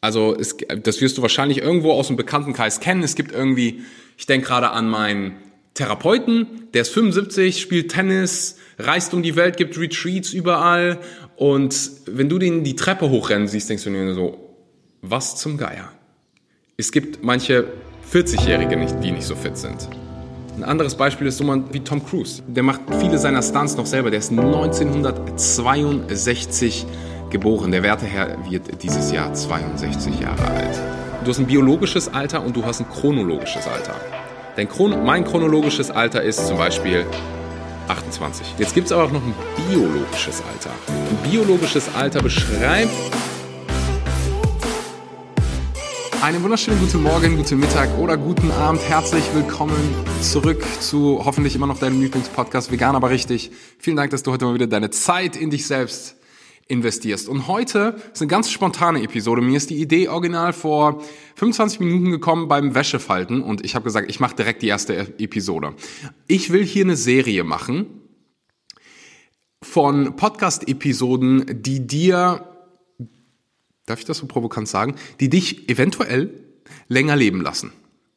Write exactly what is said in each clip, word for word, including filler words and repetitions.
Also es, das wirst du wahrscheinlich irgendwo aus dem Bekanntenkreis kennen. Es gibt irgendwie, ich denke gerade an meinen Therapeuten, der ist fünfundsiebzig, spielt Tennis, reist um die Welt, gibt Retreats überall. Und wenn du den die Treppe hochrennen siehst, denkst du dir so, was zum Geier? Es gibt manche vierzigjährige, nicht, die nicht so fit sind. Ein anderes Beispiel ist so jemand wie Tom Cruise. Der macht viele seiner Stunts noch selber. Der ist neunzehnhundertzweiundsechzig geboren. Der Werteherr wird dieses Jahr zweiundsechzig Jahre alt. Du hast ein biologisches Alter und du hast ein chronologisches Alter. Dein Chron- mein chronologisches Alter ist zum Beispiel achtundzwanzig. Jetzt gibt es aber auch noch ein biologisches Alter. Ein biologisches Alter beschreibt einen wunderschönen guten Morgen, guten Mittag oder guten Abend. Herzlich willkommen zurück zu hoffentlich immer noch deinem Lieblingspodcast Vegan, aber richtig. Vielen Dank, dass du heute mal wieder deine Zeit in dich selbst investierst. Und heute ist eine ganz spontane Episode. Mir ist die Idee original vor fünfundzwanzig Minuten gekommen beim Wäschefalten und ich habe gesagt, ich mache direkt die erste Episode. Ich will hier eine Serie machen von Podcast-Episoden, die dir, darf ich das so provokant sagen, die dich eventuell länger leben lassen.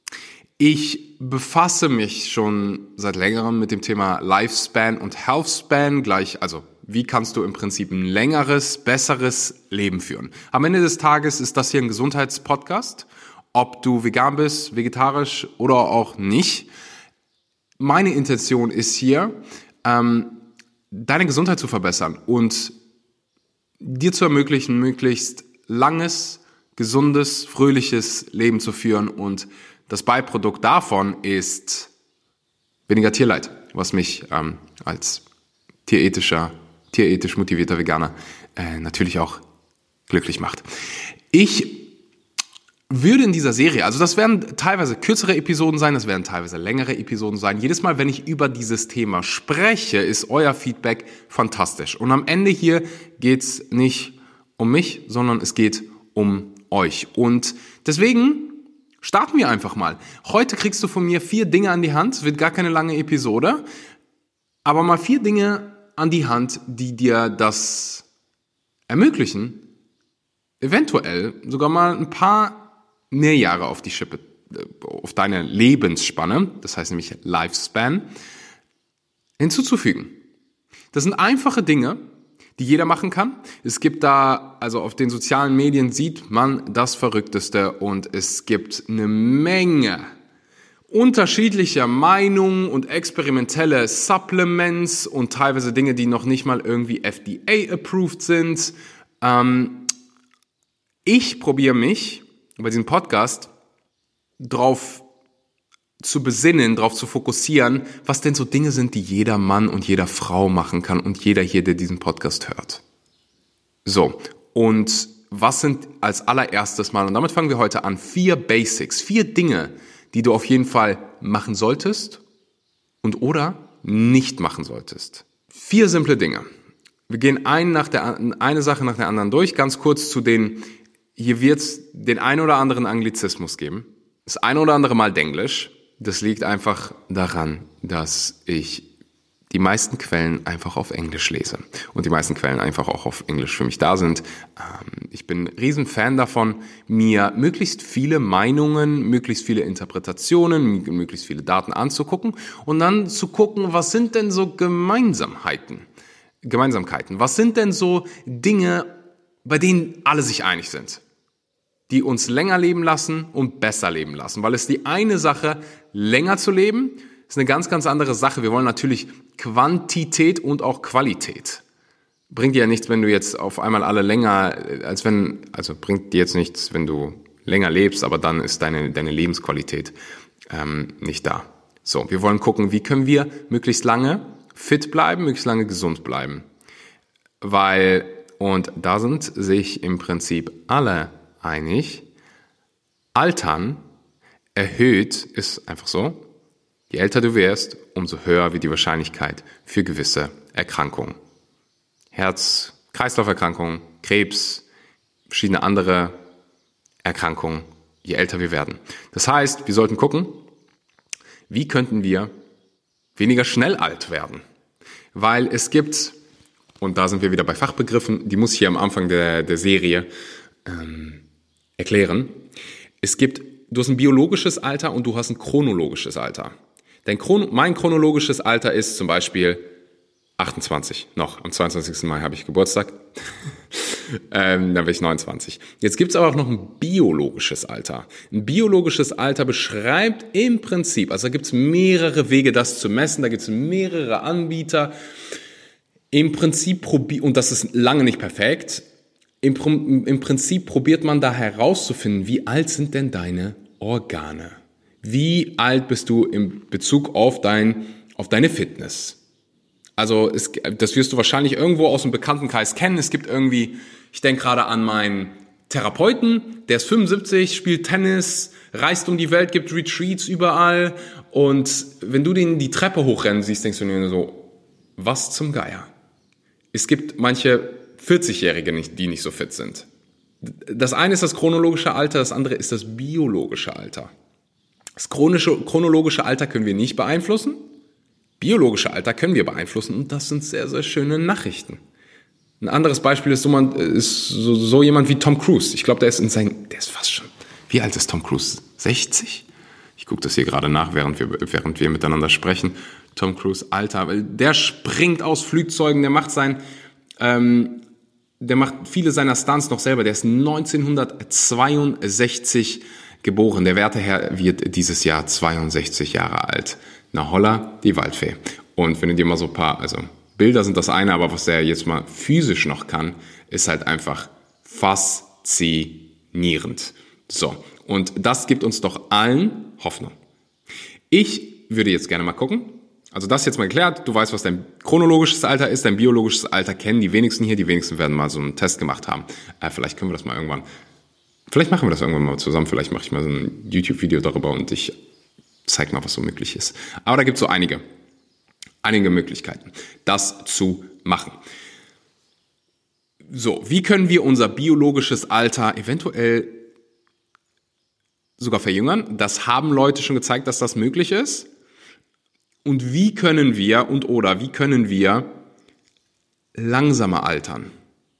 Ich befasse mich schon seit längerem mit dem Thema Lifespan und Healthspan, gleich, also wie kannst du im Prinzip ein längeres, besseres Leben führen. Am Ende des Tages ist das hier ein Gesundheitspodcast, ob du vegan bist, vegetarisch oder auch nicht. Meine Intention ist hier, ähm, deine Gesundheit zu verbessern und dir zu ermöglichen, möglichst langes, gesundes, fröhliches Leben zu führen. Und das Beiprodukt davon ist weniger Tierleid, was mich ähm, als tierethischer, tierethisch motivierter Veganer äh, natürlich auch glücklich macht. Ich würde in dieser Serie, also das werden teilweise kürzere Episoden sein, das werden teilweise längere Episoden sein. Jedes Mal, wenn ich über dieses Thema spreche, ist euer Feedback fantastisch. Und am Ende hier geht's nicht um mich, sondern es geht um euch. Und deswegen starten wir einfach mal. Heute kriegst du von mir vier Dinge an die Hand. Es wird gar keine lange Episode, aber mal vier Dinge an die Hand, die dir das ermöglichen, eventuell sogar mal ein paar mehr Jahre auf die Schippe, auf deine Lebensspanne, das heißt nämlich Lifespan, hinzuzufügen. Das sind einfache Dinge, die jeder machen kann. Es gibt da, also auf den sozialen Medien sieht man das Verrückteste und es gibt eine Menge unterschiedlicher Meinungen und experimentelle Supplements und teilweise Dinge, die noch nicht mal irgendwie F D A-approved sind. Ähm, ich probiere mich bei diesem Podcast drauf zu besinnen, darauf zu fokussieren, was denn so Dinge sind, die jeder Mann und jeder Frau machen kann und jeder hier, der diesen Podcast hört. So, und was sind als allererstes mal, und damit fangen wir heute an, vier Basics, vier Dinge, die du auf jeden Fall machen solltest und oder nicht machen solltest. Vier simple Dinge. Wir gehen ein nach der, eine Sache nach der anderen durch, ganz kurz zu den, hier wird es den ein oder anderen Anglizismus geben, das ein oder andere Mal Denglisch. Das liegt einfach daran, dass ich die meisten Quellen einfach auf Englisch lese und die meisten Quellen einfach auch auf Englisch für mich da sind. Ich bin ein Riesenfan davon, mir möglichst viele Meinungen, möglichst viele Interpretationen, möglichst viele Daten anzugucken und dann zu gucken, was sind denn so Gemeinsamkeiten, Gemeinsamkeiten, was sind denn so Dinge, bei denen alle sich einig sind, die uns länger leben lassen und besser leben lassen. Weil es die eine Sache, länger zu leben, ist eine ganz, ganz andere Sache. Wir wollen natürlich Quantität und auch Qualität. Bringt dir ja nichts, wenn du jetzt auf einmal alle länger, als wenn, also bringt dir jetzt nichts, wenn du länger lebst, aber dann ist deine, deine Lebensqualität ähm, nicht da. So, wir wollen gucken, wie können wir möglichst lange fit bleiben, möglichst lange gesund bleiben. Weil, und da sind sich im Prinzip alle einig, Altern erhöht, ist einfach so, je älter du wirst, umso höher wird die Wahrscheinlichkeit für gewisse Erkrankungen. Herz-Kreislauf-Erkrankungen, Krebs, verschiedene andere Erkrankungen, je älter wir werden. Das heißt, wir sollten gucken, wie könnten wir weniger schnell alt werden. Weil es gibt, und da sind wir wieder bei Fachbegriffen, die muss ich hier am Anfang der, der Serie ähm, erklären. Es gibt, du hast ein biologisches Alter und du hast ein chronologisches Alter. Dein Chron- mein chronologisches Alter ist zum Beispiel achtundzwanzig, noch. Am zweiundzwanzigsten Mai habe ich Geburtstag. ähm, dann bin ich neunundzwanzig. Jetzt gibt es aber auch noch ein biologisches Alter. Ein biologisches Alter beschreibt im Prinzip, also da gibt es mehrere Wege, das zu messen, da gibt es mehrere Anbieter. Im Prinzip, probi- und das ist lange nicht perfekt, im, im Prinzip probiert man da herauszufinden, wie alt sind denn deine Organe? Wie alt bist du in Bezug auf, dein, auf deine Fitness? Also es, das wirst du wahrscheinlich irgendwo aus dem Bekanntenkreis kennen. Es gibt irgendwie, ich denke gerade an meinen Therapeuten, der ist fünfundsiebzig, spielt Tennis, reist um die Welt, gibt Retreats überall. Und wenn du den die Treppe hochrennen siehst, denkst du dir so, was zum Geier? Es gibt manche vierzigjährige, die nicht so fit sind. Das eine ist das chronologische Alter, das andere ist das biologische Alter. Das chronische, chronologische Alter können wir nicht beeinflussen. Biologische Alter können wir beeinflussen und das sind sehr, sehr schöne Nachrichten. Ein anderes Beispiel ist so, man, ist so, so jemand wie Tom Cruise. Ich glaube, der ist in sein, der ist fast schon, wie alt ist Tom Cruise? sechzig? Ich gucke das hier gerade nach, während wir, während wir miteinander sprechen. Tom Cruise, Alter, der springt aus Flugzeugen, der macht sein, ähm, der macht viele seiner Stunts noch selber. Der ist neunzehnhundertzweiundsechzig geboren. Der werte Herr wird dieses Jahr zweiundsechzig Jahre alt. Na holla, die Waldfee. Und wenn du dir mal so ein paar, also Bilder sind das eine, aber was der jetzt mal physisch noch kann, ist halt einfach faszinierend. So, und das gibt uns doch allen Hoffnung. Ich würde jetzt gerne mal gucken, also das jetzt mal geklärt, du weißt, was dein chronologisches Alter ist, dein biologisches Alter kennen die wenigsten hier, die wenigsten werden mal so einen Test gemacht haben. Äh, vielleicht können wir das mal irgendwann, vielleicht machen wir das irgendwann mal zusammen, vielleicht mache ich mal so ein YouTube-Video darüber und ich zeig mal, was so möglich ist. Aber da gibt es so einige, einige Möglichkeiten, das zu machen. So, wie können wir unser biologisches Alter eventuell sogar verjüngern? Das haben Leute schon gezeigt, dass das möglich ist. Und wie können wir und oder wie können wir langsamer altern?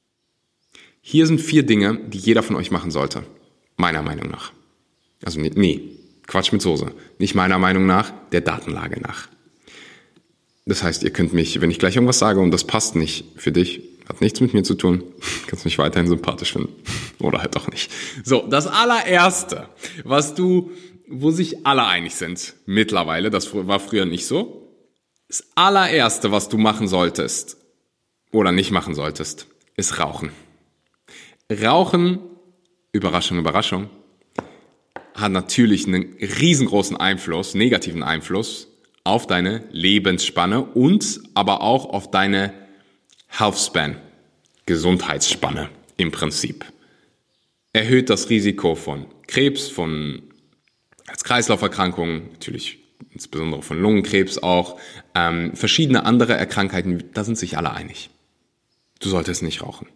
Hier sind vier Dinge, die jeder von euch machen sollte, meiner Meinung nach. Also nee, nee. Quatsch mit Soße. Nicht meiner Meinung nach, der Datenlage nach. Das heißt, ihr könnt mich, wenn ich gleich irgendwas sage und das passt nicht für dich, hat nichts mit mir zu tun, kannst mich weiterhin sympathisch finden. Oder halt auch nicht. So, das allererste, was du, wo sich alle einig sind, mittlerweile, das war früher nicht so, das allererste, was du machen solltest oder nicht machen solltest, ist Rauchen. Rauchen, Überraschung, Überraschung, hat natürlich einen riesengroßen Einfluss, negativen Einfluss auf deine Lebensspanne und aber auch auf deine Healthspan, Gesundheitsspanne im Prinzip. Erhöht das Risiko von Krebs, von Herz-Kreislauf-Erkrankungen, natürlich insbesondere von Lungenkrebs auch, ähm, verschiedene andere Erkrankheiten, da sind sich alle einig. Du solltest nicht rauchen.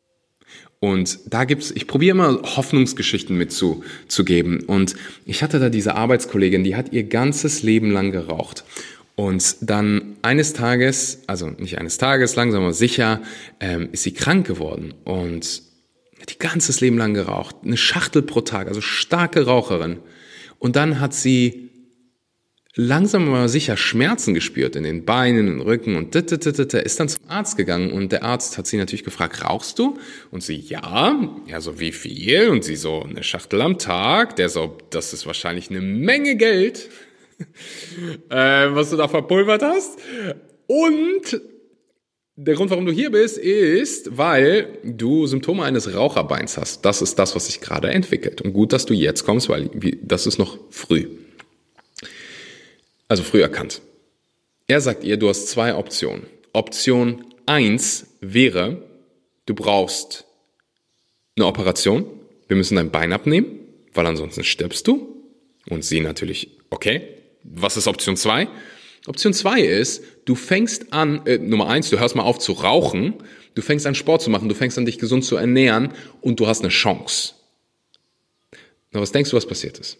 Und da gibt's, ich probiere immer Hoffnungsgeschichten mitzugeben. Und ich hatte da diese Arbeitskollegin, die hat ihr ganzes Leben lang geraucht. Und dann eines Tages, also nicht eines Tages, langsam aber sicher, ähm, ist sie krank geworden. Und hat ihr ganzes Leben lang geraucht. Eine Schachtel pro Tag, also starke Raucherin. Und dann hat sie langsam aber sicher Schmerzen gespürt in den Beinen, im Rücken und ist dann zum Arzt gegangen und der Arzt hat sie natürlich gefragt, rauchst du? Und sie, ja, ja, so wie viel? Und sie so, eine Schachtel am Tag, der so, das ist wahrscheinlich eine Menge Geld, äh, was du da verpulvert hast. Und der Grund, warum du hier bist, ist, weil du Symptome eines Raucherbeins hast. Das ist das, was sich gerade entwickelt. Und gut, dass du jetzt kommst, weil das ist noch früh. Also früh erkannt. Er sagt ihr, du hast zwei Optionen. Option eins wäre, du brauchst eine Operation. Wir müssen dein Bein abnehmen, weil ansonsten stirbst du. Und sie natürlich, okay. Was ist Option zwei? Option zwei ist, du fängst an, äh, Nummer eins, du hörst mal auf zu rauchen, du fängst an Sport zu machen, du fängst an dich gesund zu ernähren und du hast eine Chance. Na, was denkst du, was passiert ist?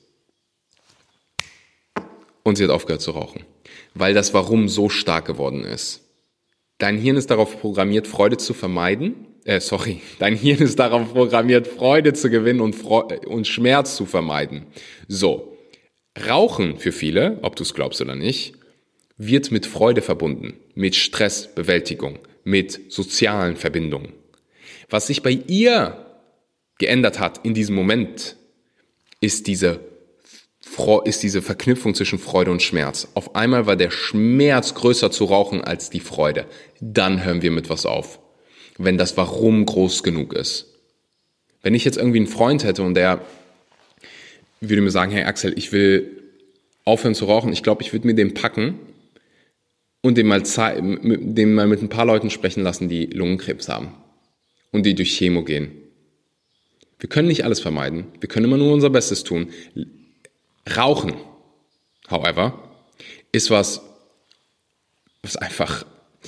Und sie hat aufgehört zu rauchen, weil das Warum so stark geworden ist. Dein Hirn ist darauf programmiert, Freude zu vermeiden äh, sorry, dein Hirn ist darauf programmiert, Freude zu gewinnen und, Freu- und Schmerz zu vermeiden. So, Rauchen für viele, ob du es glaubst oder nicht, wird mit Freude verbunden, mit Stressbewältigung, mit sozialen Verbindungen. Was sich bei ihr geändert hat in diesem Moment, ist diese, ist diese Verknüpfung zwischen Freude und Schmerz. Auf einmal war der Schmerz größer zu rauchen als die Freude. Dann hören wir mit was auf, wenn das Warum groß genug ist. Wenn ich jetzt irgendwie einen Freund hätte und der würde mir sagen, hey Axel, ich will aufhören zu rauchen, ich glaube, ich würde mir den packen und den mal, den mal mit ein paar Leuten sprechen lassen, die Lungenkrebs haben und die durch Chemo gehen. Wir können nicht alles vermeiden, wir können immer nur unser Bestes tun. Rauchen, however, ist was, was einfach,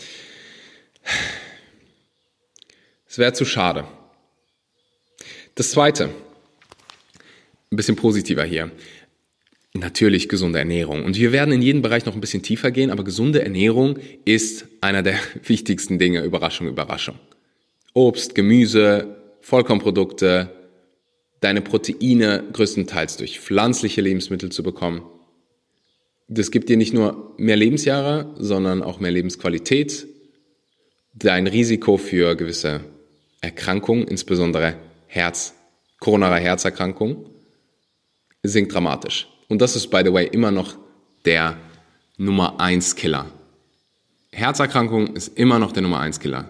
es wäre zu schade. Das Zweite, ein bisschen positiver hier. Natürlich gesunde Ernährung. Und wir werden in jedem Bereich noch ein bisschen tiefer gehen, aber gesunde Ernährung ist einer der wichtigsten Dinge. Überraschung, Überraschung. Obst, Gemüse, Vollkornprodukte, deine Proteine größtenteils durch pflanzliche Lebensmittel zu bekommen. Das gibt dir nicht nur mehr Lebensjahre, sondern auch mehr Lebensqualität. Dein Risiko für gewisse Erkrankungen, insbesondere Herz, koronare Herzerkrankungen, sinkt dramatisch. Und das ist, by the way, immer noch der Nummer eins Killer. Herzerkrankung ist immer noch der Nummer eins Killer.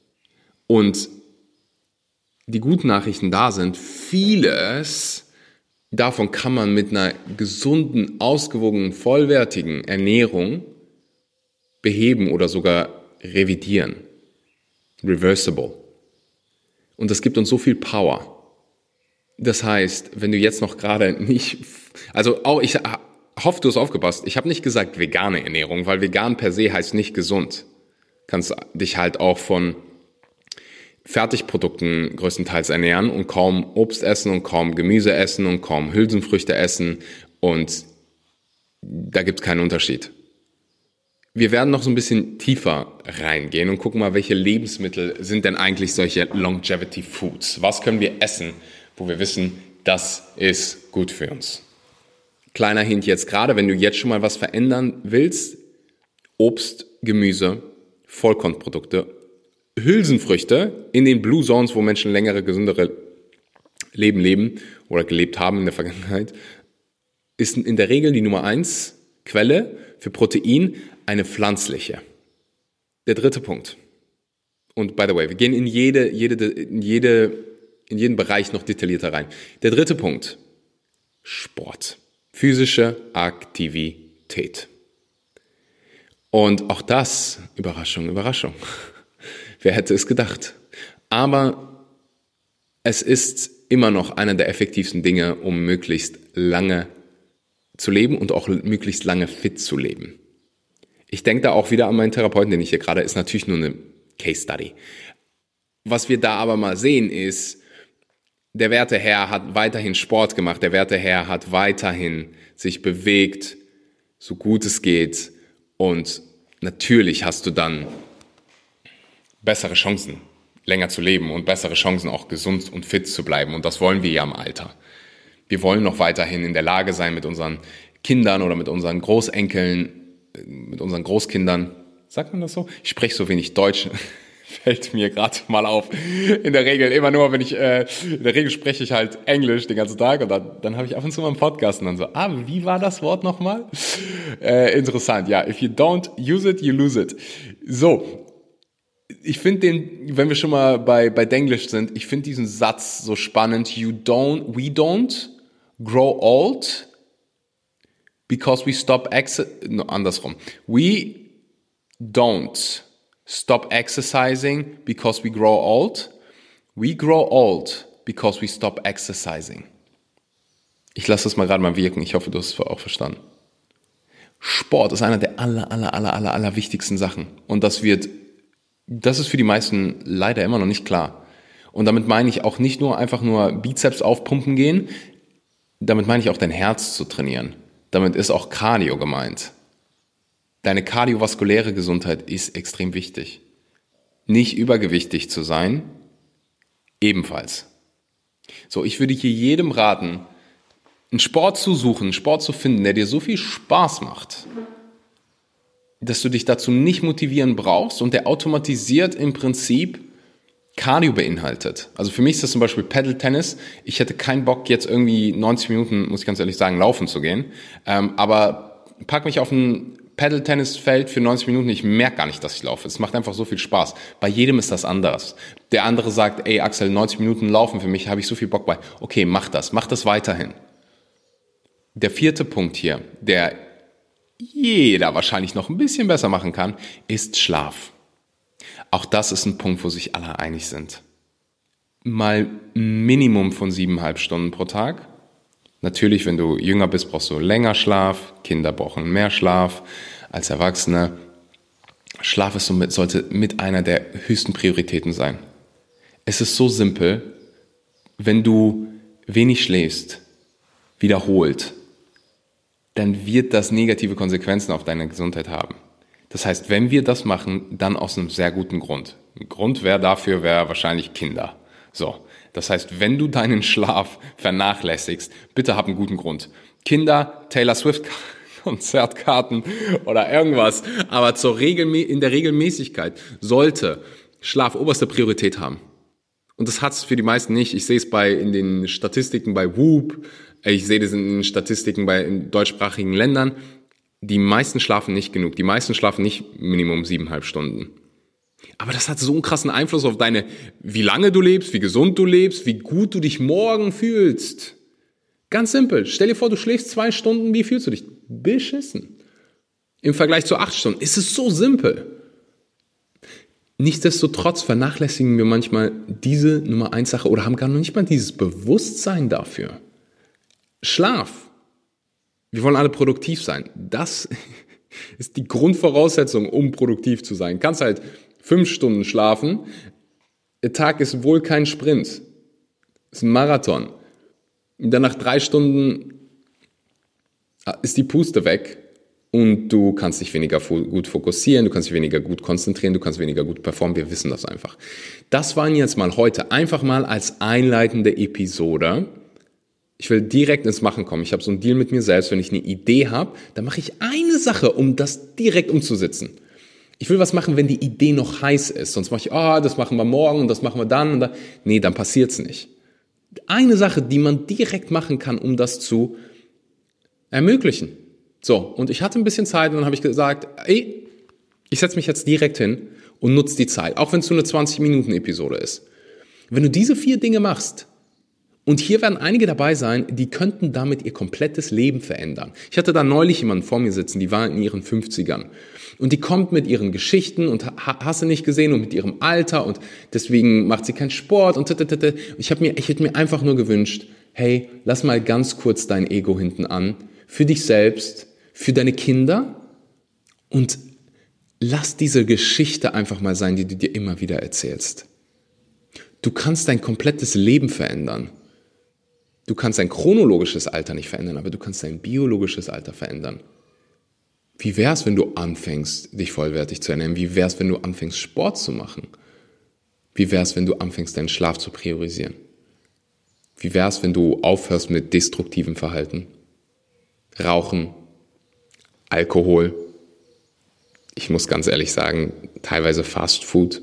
Und die guten Nachrichten da sind, vieles davon kann man mit einer gesunden, ausgewogenen, vollwertigen Ernährung beheben oder sogar revidieren. Reversible. Und das gibt uns so viel Power. Das heißt, wenn du jetzt noch gerade nicht, also auch ich hoffe, du hast aufgepasst, ich habe nicht gesagt vegane Ernährung, weil vegan per se heißt nicht gesund. Du kannst dich halt auch von Fertigprodukten größtenteils ernähren und kaum Obst essen und kaum Gemüse essen und kaum Hülsenfrüchte essen und da gibt es keinen Unterschied. Wir werden noch so ein bisschen tiefer reingehen und gucken mal, welche Lebensmittel sind denn eigentlich solche Longevity Foods? Was können wir essen, wo wir wissen, das ist gut für uns? Kleiner Hint jetzt gerade, wenn du jetzt schon mal was verändern willst, Obst, Gemüse, Vollkornprodukte, Hülsenfrüchte in den Blue Zones, wo Menschen längere, gesündere Leben leben oder gelebt haben in der Vergangenheit, ist in der Regel die Nummer eins Quelle für Protein eine pflanzliche. Der dritte Punkt. Und by the way, wir gehen in jede, jede, in jede, in jeden Bereich noch detaillierter rein. Der dritte Punkt. Sport. Physische Aktivität. Und auch das, Überraschung, Überraschung. Wer hätte es gedacht? Aber es ist immer noch einer der effektivsten Dinge, um möglichst lange zu leben und auch möglichst lange fit zu leben. Ich denke da auch wieder an meinen Therapeuten, den ich hier gerade, ist natürlich nur eine Case Study. Was wir da aber mal sehen ist, der werte Herr hat weiterhin Sport gemacht, der werte Herr hat weiterhin sich bewegt, so gut es geht und natürlich hast du dann bessere Chancen, länger zu leben und bessere Chancen, auch gesund und fit zu bleiben. Und das wollen wir ja im Alter. Wir wollen noch weiterhin in der Lage sein, mit unseren Kindern oder mit unseren Großenkeln, mit unseren Großkindern, sagt man das so? Ich spreche so wenig Deutsch, fällt mir gerade mal auf. In der Regel, immer nur, wenn ich, äh, in der Regel spreche ich halt Englisch den ganzen Tag und dann, dann habe ich ab und zu mal einen Podcast und dann so, ah, wie war das Wort nochmal? Äh, interessant, ja, if you don't use it, you lose it. So, ich finde den, wenn wir schon mal bei, bei Denglisch sind, ich finde diesen Satz so spannend, you don't, we don't grow old because we stop ex, no, andersrum. We don't stop exercising because we grow old. We grow old because we stop exercising. Ich lasse das mal gerade mal wirken. Ich hoffe, du hast es auch verstanden. Sport ist einer der aller, aller, aller, aller, aller wichtigsten Sachen. Und das wird, das ist für die meisten leider immer noch nicht klar. Und damit meine ich auch nicht nur einfach nur Bizeps aufpumpen gehen. Damit meine ich auch dein Herz zu trainieren. Damit ist auch Cardio gemeint. Deine kardiovaskuläre Gesundheit ist extrem wichtig. Nicht übergewichtig zu sein, ebenfalls. So, ich würde hier jedem raten, einen Sport zu suchen, einen Sport zu finden, der dir so viel Spaß macht, dass du dich dazu nicht motivieren brauchst und der automatisiert im Prinzip Cardio beinhaltet. Also für mich ist das zum Beispiel Paddle-Tennis. Ich hätte keinen Bock, jetzt irgendwie neunzig Minuten, muss ich ganz ehrlich sagen, laufen zu gehen. Ähm, aber pack mich auf ein Paddle-Tennis-Feld für neunzig Minuten, ich merke gar nicht, dass ich laufe. Es macht einfach so viel Spaß. Bei jedem ist das anders. Der andere sagt, ey Axel, neunzig Minuten laufen für mich, habe ich so viel Bock bei. Okay, mach das, mach das weiterhin. Der vierte Punkt hier, der jeder wahrscheinlich noch ein bisschen besser machen kann, ist Schlaf. Auch das ist ein Punkt, wo sich alle einig sind. Mal ein Minimum von siebeneinhalb Stunden pro Tag. Natürlich, wenn du jünger bist, brauchst du länger Schlaf. Kinder brauchen mehr Schlaf als Erwachsene. Schlaf ist somit, sollte mit einer der höchsten Prioritäten sein. Es ist so simpel, wenn du wenig schläfst, wiederholt, dann wird das negative Konsequenzen auf deine Gesundheit haben. Das heißt, wenn wir das machen, dann aus einem sehr guten Grund. Ein Grund wäre dafür, wäre wahrscheinlich Kinder. So, das heißt, wenn du deinen Schlaf vernachlässigst, bitte hab einen guten Grund. Kinder, Taylor Swift Konzertkarten oder irgendwas, aber zur Regelmä- in der Regelmäßigkeit sollte Schlaf oberste Priorität haben. Und das hat es für die meisten nicht. Ich sehe es bei in den Statistiken bei Whoop, ich sehe das in den Statistiken bei in deutschsprachigen Ländern. Die meisten schlafen nicht genug. Die meisten schlafen nicht Minimum siebeneinhalb Stunden. Aber das hat so einen krassen Einfluss auf deine, wie lange du lebst, wie gesund du lebst, wie gut du dich morgen fühlst. Ganz simpel. Stell dir vor, du schläfst zwei Stunden, wie fühlst du dich? Beschissen. Im Vergleich zu acht Stunden. Es ist so simpel. Nichtsdestotrotz vernachlässigen wir manchmal diese Nummer eins Sache oder haben gar noch nicht mal dieses Bewusstsein dafür. Schlaf. Wir wollen alle produktiv sein. Das ist die Grundvoraussetzung, um produktiv zu sein. Du kannst halt fünf Stunden schlafen. Der Tag ist wohl kein Sprint. Es ist ein Marathon. Und dann nach drei Stunden ist die Puste weg und du kannst dich weniger gut fokussieren, du kannst dich weniger gut konzentrieren, du kannst weniger gut performen. Wir wissen das einfach. Das waren jetzt mal heute einfach mal als einleitende Episode. Ich will direkt ins Machen kommen. Ich habe so einen Deal mit mir selbst. Wenn ich eine Idee habe, dann mache ich eine Sache, um das direkt umzusetzen. Ich will was machen, wenn die Idee noch heiß ist. Sonst mache ich, ah, oh, das machen wir morgen und das machen wir dann. Und dann. Nee, dann passiert's nicht. Eine Sache, die man direkt machen kann, um das zu ermöglichen. So, und ich hatte ein bisschen Zeit und dann habe ich gesagt, ey, ich setze mich jetzt direkt hin und nutze die Zeit. Auch wenn es nur eine zwanzig-Minuten-Episode ist. Wenn du diese vier Dinge machst, und hier werden einige dabei sein, die könnten damit ihr komplettes Leben verändern. Ich hatte da neulich jemanden vor mir sitzen, die war in ihren fünfzigern. Und die kommt mit ihren Geschichten und hast du nicht gesehen und mit ihrem Alter und deswegen macht sie keinen Sport und ttt. Ich habe mir, ich hätte mir einfach nur gewünscht, hey, lass mal ganz kurz dein Ego hinten an, für dich selbst, für deine Kinder und lass diese Geschichte einfach mal sein, die du dir immer wieder erzählst. Du kannst dein komplettes Leben verändern. Du kannst dein chronologisches Alter nicht verändern, aber du kannst dein biologisches Alter verändern. Wie wär's, wenn du anfängst, dich vollwertig zu ernähren? Wie wär's, wenn du anfängst, Sport zu machen? Wie wär's, wenn du anfängst, deinen Schlaf zu priorisieren? Wie wär's, wenn du aufhörst mit destruktivem Verhalten? Rauchen, Alkohol, ich muss ganz ehrlich sagen, teilweise Fast Food.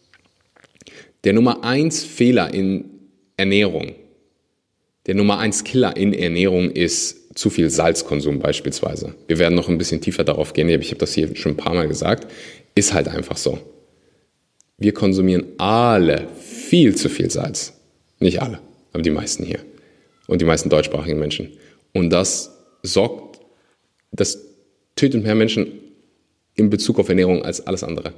Der Nummer eins Fehler in Ernährung, der Nummer eins Killer in Ernährung ist zu viel Salzkonsum beispielsweise. Wir werden noch ein bisschen tiefer darauf gehen, ich habe das hier schon ein paar Mal gesagt, ist halt einfach so. Wir konsumieren alle viel zu viel Salz. Nicht alle, aber die meisten hier und die meisten deutschsprachigen Menschen. Und das sorgt, das tötet mehr Menschen in Bezug auf Ernährung als alles andere.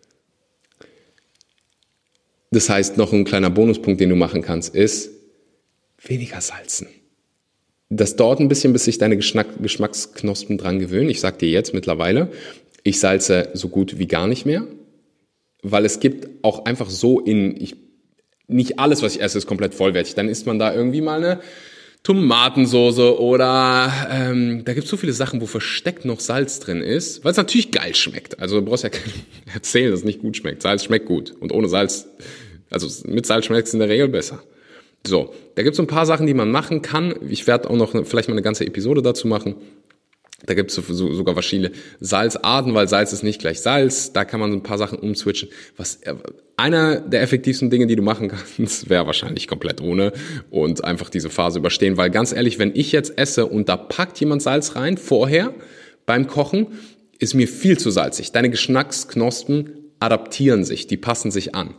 Das heißt, noch ein kleiner Bonuspunkt, den du machen kannst, ist weniger salzen. Das dauert ein bisschen, bis sich deine Geschmacksknospen dran gewöhnen. Ich sage dir jetzt mittlerweile, ich salze so gut wie gar nicht mehr, weil es gibt auch einfach so in, ich, nicht alles, was ich esse, ist komplett vollwertig. Dann isst man da irgendwie mal eine Tomatensoße oder ähm, da gibt es so viele Sachen, wo versteckt noch Salz drin ist, weil es natürlich geil schmeckt. Also du brauchst ja keinem erzählen, dass es nicht gut schmeckt. Salz schmeckt gut und ohne Salz Also mit Salz schmeckt es in der Regel besser. So, da gibt es so ein paar Sachen, die man machen kann. Ich werde auch noch vielleicht mal eine ganze Episode dazu machen. Da gibt es so, so, sogar verschiedene Salzarten, weil Salz ist nicht gleich Salz. Da kann man so ein paar Sachen umswitchen. Was, einer der effektivsten Dinge, die du machen kannst, wäre wahrscheinlich komplett ohne und einfach diese Phase überstehen. Weil ganz ehrlich, wenn ich jetzt esse und da packt jemand Salz rein, vorher beim Kochen, ist mir viel zu salzig. Deine Geschmacksknospen adaptieren sich, die passen sich an.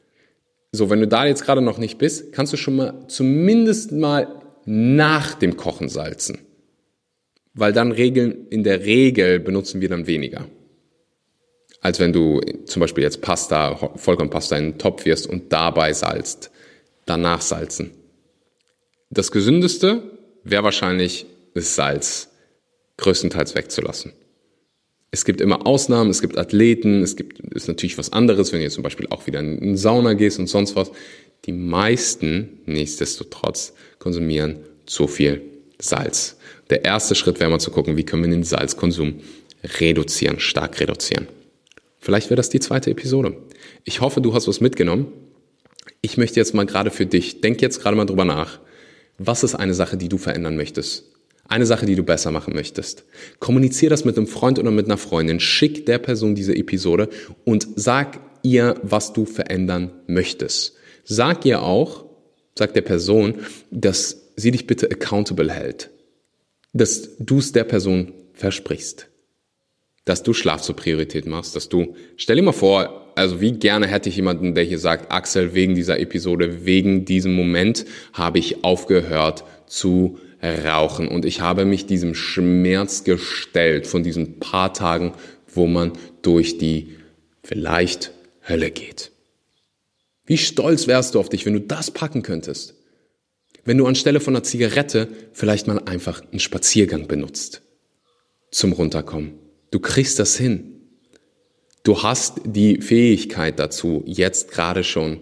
So, wenn du da jetzt gerade noch nicht bist, kannst du schon mal zumindest mal nach dem Kochen salzen. Weil dann Regeln, in der Regel benutzen wir dann weniger. Als wenn du zum Beispiel jetzt Pasta, Vollkornpasta in einen Topf wirfst und dabei salzt. Danach salzen. Das Gesündeste wäre wahrscheinlich, das Salz größtenteils wegzulassen. Es gibt immer Ausnahmen, es gibt Athleten, es gibt, ist natürlich was anderes, wenn du jetzt zum Beispiel auch wieder in eine Sauna gehst und sonst was. Die meisten, nichtsdestotrotz, konsumieren zu viel Salz. Der erste Schritt wäre mal zu gucken, wie können wir den Salzkonsum reduzieren, stark reduzieren. Vielleicht wäre das die zweite Episode. Ich hoffe, du hast was mitgenommen. Ich möchte jetzt mal gerade für dich, denk jetzt gerade mal drüber nach, was ist eine Sache, die du verändern möchtest? Eine Sache, die du besser machen möchtest. Kommunizier das mit einem Freund oder mit einer Freundin. Schick der Person diese Episode und sag ihr, was du verändern möchtest. Sag ihr auch, sag der Person, dass sie dich bitte accountable hält. Dass du es der Person versprichst. Dass du Schlaf zur Priorität machst. Dass du, stell dir mal vor, also wie gerne hätte ich jemanden, der hier sagt, Axel, wegen dieser Episode, wegen diesem Moment habe ich aufgehört zu rauchen und ich habe mich diesem Schmerz gestellt von diesen paar Tagen, wo man durch die vielleicht Hölle geht. Wie stolz wärst du auf dich, wenn du das packen könntest? Wenn du anstelle von einer Zigarette vielleicht mal einfach einen Spaziergang benutzt zum Runterkommen. Du kriegst das hin. Du hast die Fähigkeit dazu, jetzt gerade schon.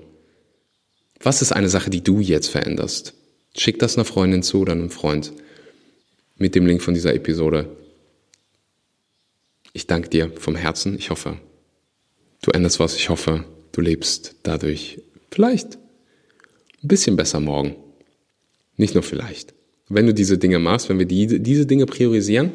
Was ist eine Sache, die du jetzt veränderst? Schick das einer Freundin zu oder einem Freund mit dem Link von dieser Episode. Ich danke dir vom Herzen. Ich hoffe, du änderst was. Ich hoffe, du lebst dadurch vielleicht ein bisschen besser morgen. Nicht nur vielleicht. Wenn du diese Dinge machst, wenn wir die, diese Dinge priorisieren,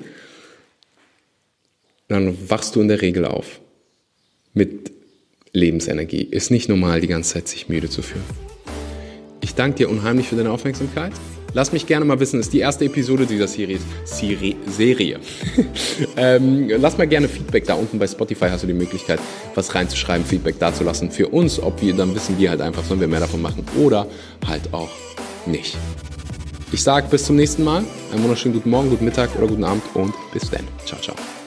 dann wachst du in der Regel auf mit Lebensenergie. Ist nicht normal, die ganze Zeit sich müde zu fühlen. Ich danke dir unheimlich für deine Aufmerksamkeit. Lass mich gerne mal wissen, das ist die erste Episode dieser Serie. Serie. Serie. ähm, lass mal gerne Feedback da unten bei Spotify. Hast du die Möglichkeit, was reinzuschreiben, Feedback dazulassen für uns. Ob wir, dann wissen wir halt einfach, sollen wir mehr davon machen oder halt auch nicht. Ich sage bis zum nächsten Mal. Einen wunderschönen guten Morgen, guten Mittag oder guten Abend und bis dann. Ciao, ciao.